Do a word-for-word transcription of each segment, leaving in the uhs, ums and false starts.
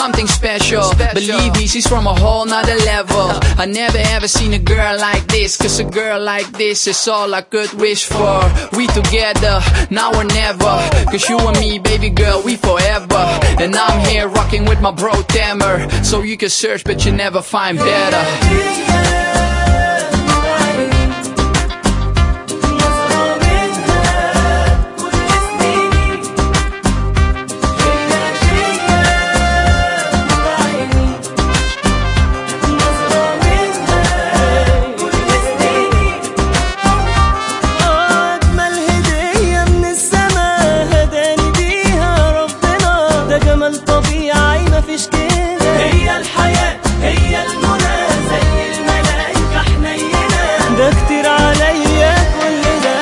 something special. Believe me, she's from a whole nother level. I never ever seen a girl like this, cause a girl like this is all I could wish for. We together, now or never, cause you and me, baby girl, we forever. And I'm here rocking with my bro Tamer. So you can search but you never find better. ده كتير عليا كل ده،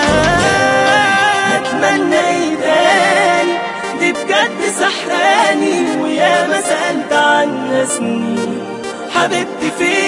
اتمنى يباني دي بجد سحراني، ويا ما سألت عنها سنين حبيبتي فين.